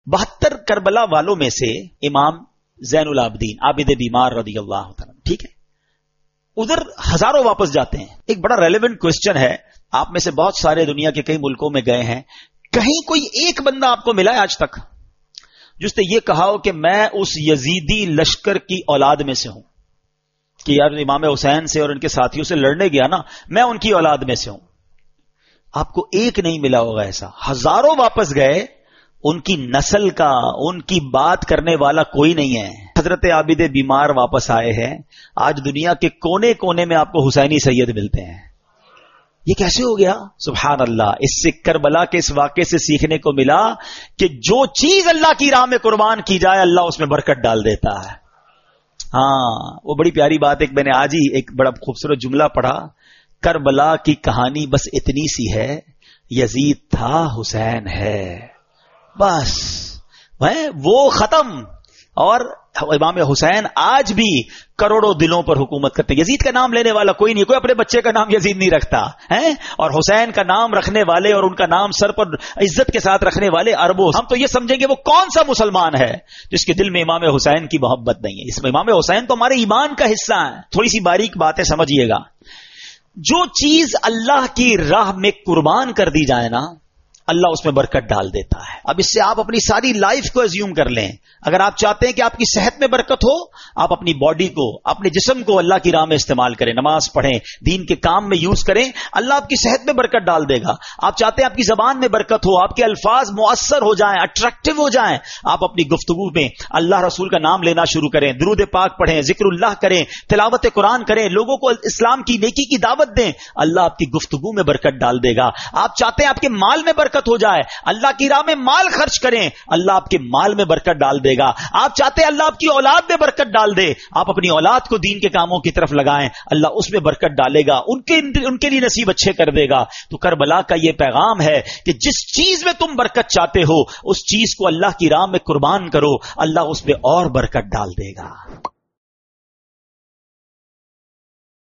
72 کربلا والوں میں سے امام زین العابدین عابد بیمار رضی اللہ تعالیٰ، ٹھیک ہے، ادھر ہزاروں واپس جاتے ہیں. ایک بڑا ریلیونٹ کوسچن ہے، آپ میں سے بہت سارے دنیا کے کئی ملکوں میں گئے ہیں، کہیں کوئی ایک بندہ آپ کو ملا ہے آج تک جس نے یہ کہا ہو کہ میں اس یزیدی لشکر کی اولاد میں سے ہوں، کہ یار امام حسین سے اور ان کے ساتھیوں سے لڑنے گیا نا، میں ان کی اولاد میں سے ہوں؟ آپ کو ایک نہیں ملا ہوگا ایسا. ہزاروں واپس گئے، ان کی نسل کا، ان کی بات کرنے والا کوئی نہیں ہے. حضرت عابد بیمار واپس آئے ہیں، آج دنیا کے کونے کونے میں آپ کو حسینی سید ملتے ہیں. یہ کیسے ہو گیا؟ سبحان اللہ. اس سے کربلا کے اس واقعے سے سیکھنے کو ملا کہ جو چیز اللہ کی راہ میں قربان کی جائے اللہ اس میں برکت ڈال دیتا ہے. ہاں، وہ بڑی پیاری بات. میں نے آج ہی ایک بڑا خوبصورت جملہ پڑھا، کربلا کی کہانی بس اتنی سی ہے، یزید تھا حسین ہے، بس وہ ختم. اور امام حسین آج بھی کروڑوں دلوں پر حکومت کرتے ہیں. یزید کا نام لینے والا کوئی نہیں، کوئی اپنے بچے کا نام یزید نہیں رکھتا ہے، اور حسین کا نام رکھنے والے اور ان کا نام سر پر عزت کے ساتھ رکھنے والے اربوں. ہم تو یہ سمجھیں گے وہ کون سا مسلمان ہے جس کے دل میں امام حسین کی محبت نہیں ہے. اس میں امام حسین تو ہمارے ایمان کا حصہ ہے. تھوڑی سی باریک باتیں سمجھیے گا. جو چیز اللہ کی راہ میں قربان کر دی جائے نا، اللہ اس میں برکت ڈال دیتا ہے. اب اس سے آپ اپنی ساری لائف کو ایزیوم کر لیں. اگر آپ چاہتے ہیں کہ آپ کی صحت میں برکت ہو، آپ اپنی باڈی کو، اپنے جسم کو اللہ کی راہ میں استعمال کریں، نماز پڑھیں، دین کے کام میں یوز کریں، اللہ آپ کی صحت میں برکت ڈال دے گا. آپ چاہتے ہیں آپ کی زبان میں برکت ہو، آپ کے الفاظ مؤثر ہو جائیں، اٹریکٹیو ہو جائیں، آپ اپنی گفتگو میں اللہ رسول کا نام لینا شروع کریں، درود پاک پڑھیں، ذکر اللہ کریں، تلاوت قرآن کریں، لوگوں کو اسلام کی نیکی کی دعوت دیں، اللہ آپ کی گفتگو میں برکت ڈال دے گا. آپ چاہتے ہیں آپ کے مال میں برکت ہو جائے، اللہ کی راہ میں مال خرچ کریں، اللہ آپ کے مال میں برکت ڈال دے گا. آپ چاہتے ہیں اللہ آپ کی اولاد میں برکت ڈال دے، آپ اپنی اولاد کو دین کے کاموں کی طرف لگائیں، اللہ اس میں برکت ڈالے گا، ان کے لیے نصیب اچھے کر دے گا. تو کربلا کا یہ پیغام ہے کہ جس چیز میں تم برکت چاہتے ہو اس چیز کو اللہ کی راہ میں قربان کرو، اللہ اس میں اور برکت ڈال دے گا.